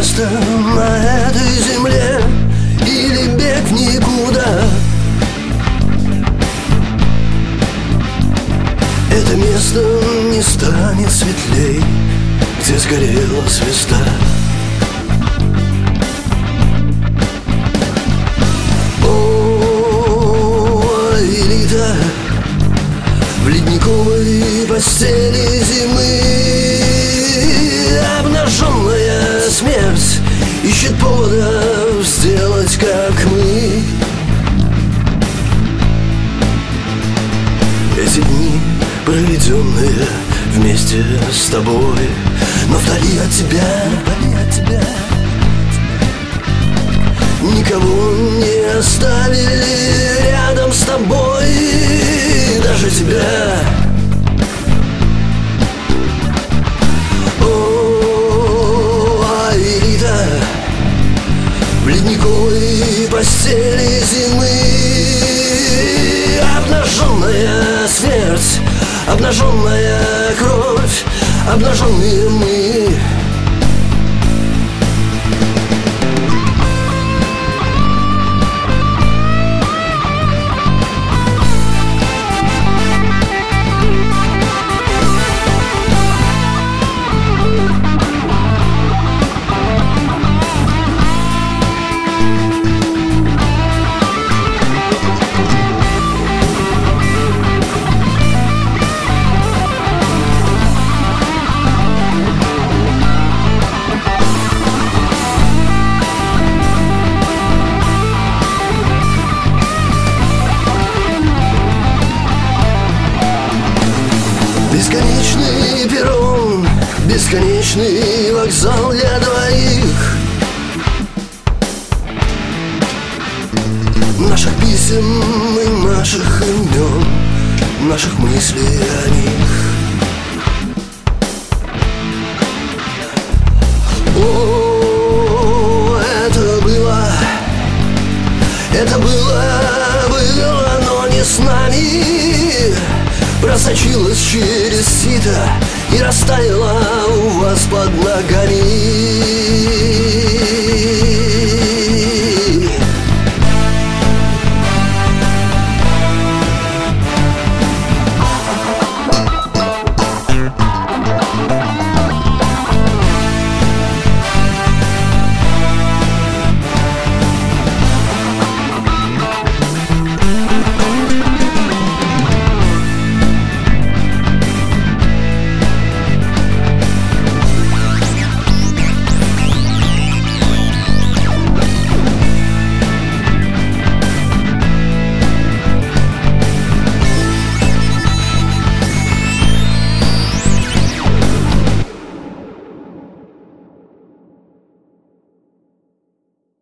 место на этой земле или бег в никуда. Это место не станет светлей, где сгорела звезда. О, элита в ледниковой постели зимы. Обнаженная смерть ищет повода сделать, как мы. Эти дни, проведенные вместе с тобой, но вдали от тебя, никого не оставили рядом с тобой, даже тебя. О, элита в ледниковой постели зимы. Обнаженная смерть, обнаженная кровь, обнаженные мы. Бесконечный перрон, бесконечный вокзал для двоих. Наших писем и наших имен, наших мыслей о них. О, это было, но не с нами. Просочилась через сито и растаяла у вас под ногами.